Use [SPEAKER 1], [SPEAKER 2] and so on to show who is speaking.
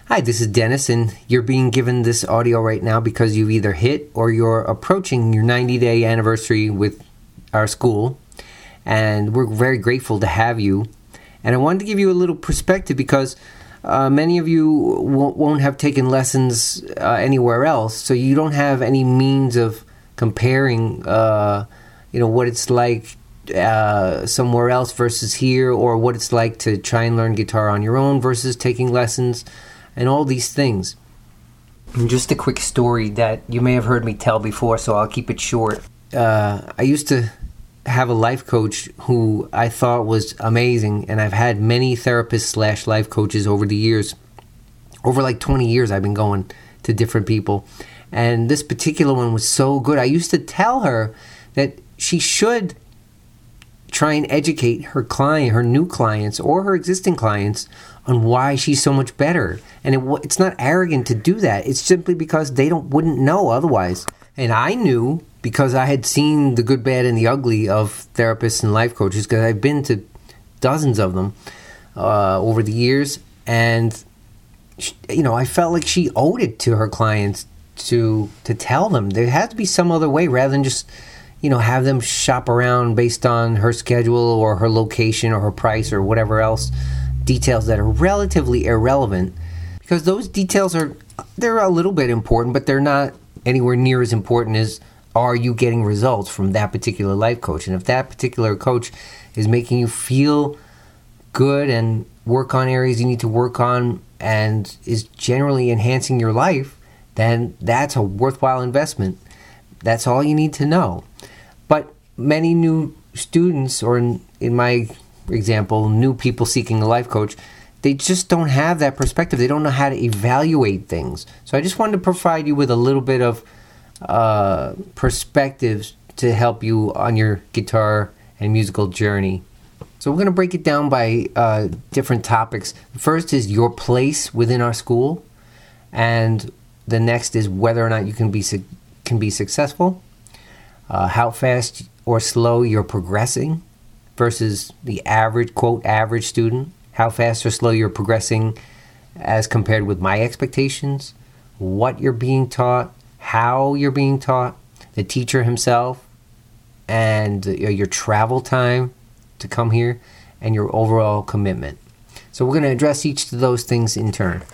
[SPEAKER 1] Hi, this is Dennis, and you're being given this audio right now because you've either hit or you're approaching your 90-day anniversary with our school, and we're very grateful to have you. And I wanted to give you a little perspective because many of you won't have taken lessons anywhere else, so you don't have any means of comparing, what it's like somewhere else versus here, or what it's like to try and learn guitar on your own versus taking lessons. And all these things. And just a quick story that you may have heard me tell before, so I'll keep it short. I used to have a life coach who I thought was amazing, and I've had many therapists / life coaches over the years. Over like 20 years I've been going to different people. And this particular one was so good. I used to tell her that she should try and educate her new clients, or her existing clients on why she's so much better. And it's not arrogant to do that. It's simply because they wouldn't know otherwise. And I knew because I had seen the good, bad, and the ugly of therapists and life coaches, because I've been to dozens of them over the years. And, I felt like she owed it to her clients to tell them. There had to be some other way rather than just have them shop around based on her schedule or her location or her price or whatever else, details that are relatively irrelevant, because those details they're a little bit important, but they're not anywhere near as important as, are you getting results from that particular life coach? And if that particular coach is making you feel good and work on areas you need to work on and is generally enhancing your life, then that's a worthwhile investment. That's all you need to know. But many new students, or in my example, new people seeking a life coach, they just don't have that perspective. They don't know how to evaluate things. So I just wanted to provide you with a little bit of perspectives to help you on your guitar and musical journey. So we're going to break it down by different topics. The first is your place within our school, and the next is whether or not you can be successful. How fast or slow you're progressing versus the average, quote, average student. How fast or slow you're progressing as compared with my expectations. What you're being taught, how you're being taught, the teacher himself, and your travel time to come here, and your overall commitment. So we're going to address each of those things in turn.